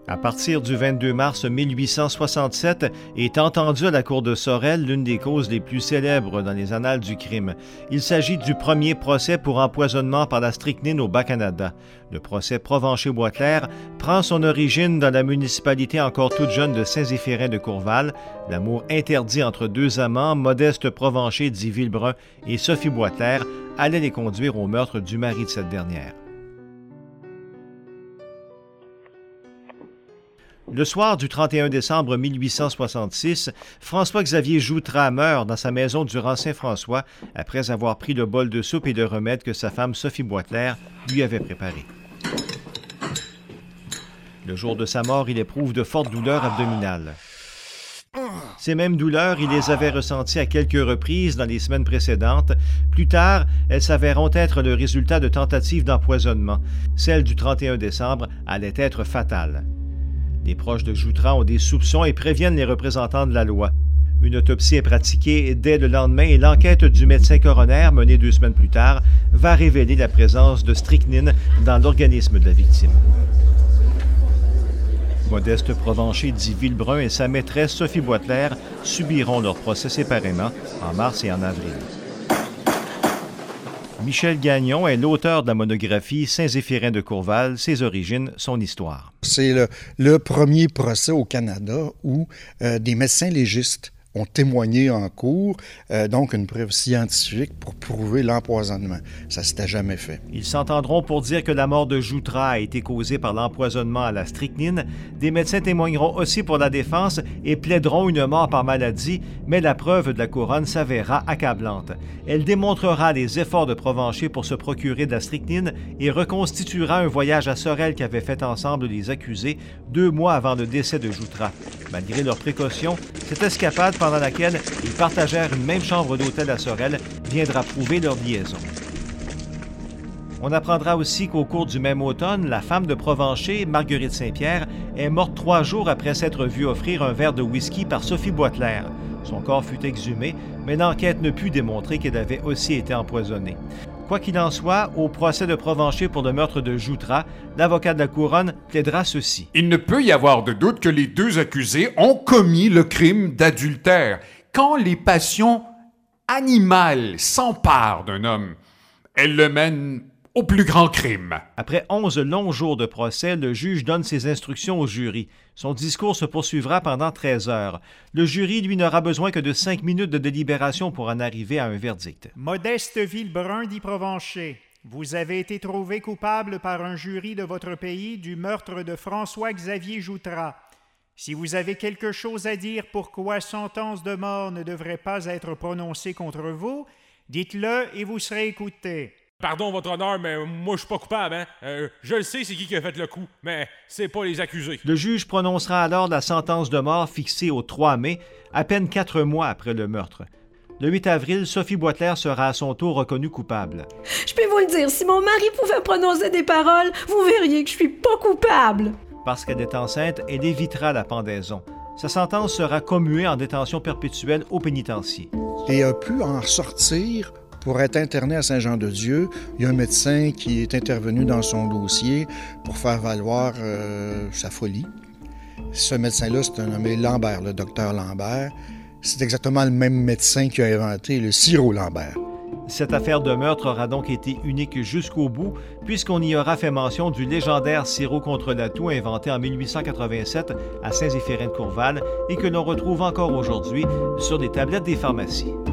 À partir du 22 mars 1867 est entendue à la cour de Sorel l'une des causes les plus célèbres dans les annales du crime. Il s'agit du premier procès pour empoisonnement par la strychnine au Bas-Canada. Le procès Provencher-Boisclair prend son origine dans la municipalité encore toute jeune de Saint-Zéphirin de Courval. L'amour interdit entre deux amants, Modeste Provencher dit Villebrun et Sophie Boisclair, allait les conduire au meurtre du mari de cette dernière. Le soir du 31 décembre 1866, François-Xavier Joutrat meurt dans sa maison du rang Saint-François après avoir pris le bol de soupe et de remède que sa femme Sophie Boisclair lui avait préparé. Le jour de sa mort, il éprouve de fortes douleurs abdominales. Ces mêmes douleurs, il les avait ressenties à quelques reprises dans les semaines précédentes. Plus tard, elles s'avéreront être le résultat de tentatives d'empoisonnement. Celle du 31 décembre allait être fatale. Les proches de Joutrat ont des soupçons et préviennent les représentants de la loi. Une autopsie est pratiquée dès le lendemain et l'enquête du médecin coroner, menée 2 semaines plus tard, va révéler la présence de strychnine dans l'organisme de la victime. Modeste Provencher dit Villebrun et sa maîtresse Sophie Boisclair subiront leur procès séparément en mars et en avril. Michel Gagnon est l'auteur de la monographie Saint-Zéphirin de Courval, ses origines, son histoire. C'est le premier procès au Canada où des médecins légistes ont témoigné en cours, donc une preuve scientifique pour prouver l'empoisonnement. Ça ne s'était jamais fait. Ils s'entendront pour dire que la mort de Joutrat a été causée par l'empoisonnement à la strychnine. Des médecins témoigneront aussi pour la défense et plaideront une mort par maladie, mais la preuve de la couronne s'avérera accablante. Elle démontrera les efforts de Provencher pour se procurer de la strychnine et reconstituera un voyage à Sorel qu'avaient fait ensemble les accusés 2 mois avant le décès de Joutrat. Malgré leurs précautions, cette escapade pendant laquelle ils partagèrent une même chambre d'hôtel à Sorel viendra prouver leur liaison. On apprendra aussi qu'au cours du même automne, la femme de Provencher, Marguerite Saint-Pierre, est morte 3 jours après s'être vue offrir un verre de whisky par Sophie Boisclair. Son corps fut exhumé, mais l'enquête ne put démontrer qu'elle avait aussi été empoisonnée. Quoi qu'il en soit, au procès de Provencher pour le meurtre de Joutrat, l'avocat de la Couronne plaidera ceci. Il ne peut y avoir de doute que les 2 accusés ont commis le crime d'adultère. Quand les passions animales s'emparent d'un homme, elles le mènent au plus grand crime. Après 11 longs jours de procès, le juge donne ses instructions au jury. Son discours se poursuivra pendant 13 heures. Le jury, lui, n'aura besoin que de 5 minutes de délibération pour en arriver à un verdict. Modeste Villebrun dit Provencher, vous avez été trouvé coupable par un jury de votre pays du meurtre de François-Xavier Joutrat. Si vous avez quelque chose à dire pourquoi sentence de mort ne devrait pas être prononcée contre vous, dites-le et vous serez écouté. Pardon, votre honneur, mais moi, je suis pas coupable, hein? Je le sais c'est qui a fait le coup, mais c'est pas les accusés. Le juge prononcera alors la sentence de mort fixée au 3 mai, à peine 4 mois après le meurtre. Le 8 avril, Sophie Boisclair sera à son tour reconnue coupable. Je peux vous le dire, si mon mari pouvait prononcer des paroles, vous verriez que je suis pas coupable. Parce qu'elle est enceinte, elle évitera la pendaison. Sa sentence sera commuée en détention perpétuelle au pénitencier. Et a pu en ressortir. Pour être interné à Saint-Jean-de-Dieu, il y a un médecin qui est intervenu dans son dossier pour faire valoir sa folie. Ce médecin-là, c'est un nommé Lambert, le docteur Lambert. C'est exactement le même médecin qui a inventé le sirop Lambert. Cette affaire de meurtre aura donc été unique jusqu'au bout, puisqu'on y aura fait mention du légendaire sirop contre la toux inventé en 1887 à Saint-Zéphirin de Courval et que l'on retrouve encore aujourd'hui sur les tablettes des pharmacies.